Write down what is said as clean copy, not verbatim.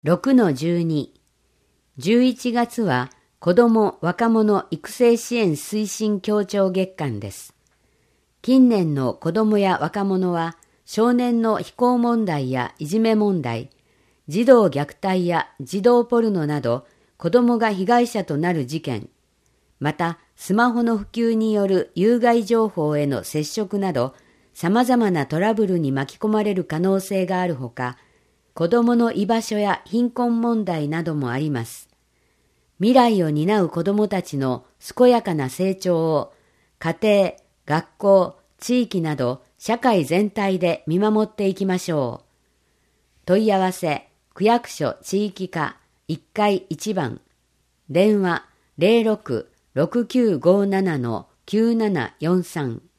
6-12 11月は子ども・若者育成支援推進協調月間です。近年の子どもや若者は少年の非行問題やいじめ問題、児童虐待や児童ポルノなど子どもが被害者となる事件、またスマホの普及による有害情報への接触など様々なトラブルに巻き込まれる可能性があるほか、子どもの居場所や貧困問題などもあります。未来を担う子どもたちの健やかな成長を家庭、学校、地域など社会全体で見守っていきましょう。問い合わせ、区役所地域課1階1番、電話 06-6957-9743